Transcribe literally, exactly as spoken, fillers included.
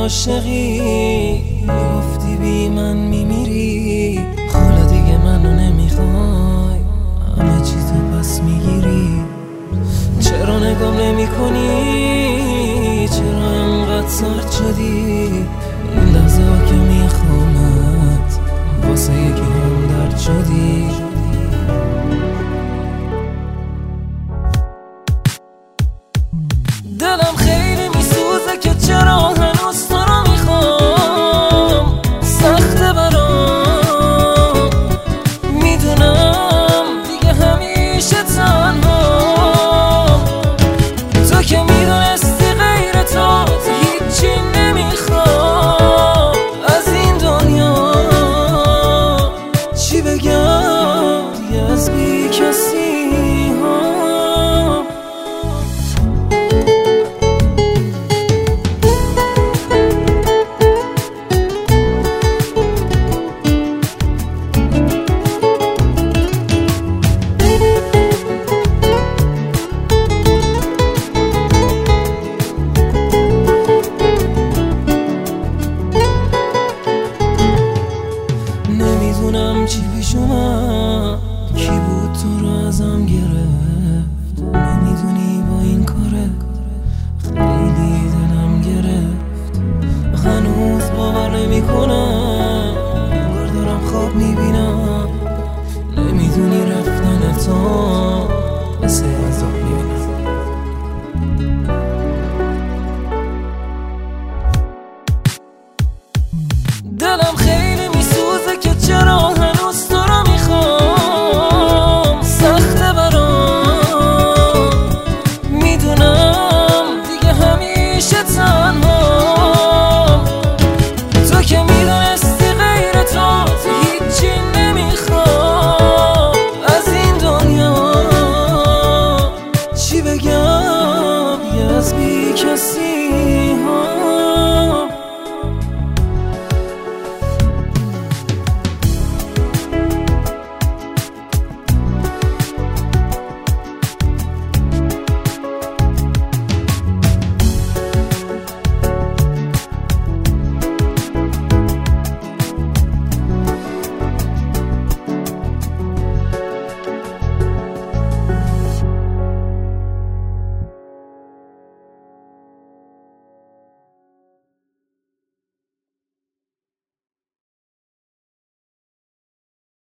عاشقی، گفتی بی من میمیری، حالا دیگه منو نمیخوای، همه چی تو پس میگیری. چرا نگام نمی کنی؟ چرا انقدر سرد شدی؟ این لحظه ها که میخوامت واسه یکی هم درد شدی. دلم خیلی میسوزه که چرا هنوز تو رو میخوام، سخته برام، میدونم دیگه همیشه تنهام. تو که میدونستی غیر تو هیچی نمیخوام از این دنیا. چی بگم دیگه از بی کسی ها. نمیدونم چی پیش اومد، کی بود تو رو ازم گرفت. نمیدونی با این کارت خیلی دلم گرفت. هنوز باور نمی کنم، انگار دارم خواب میبینم. نمیدونی رفتن تو مثل عذاب میبینم. دلم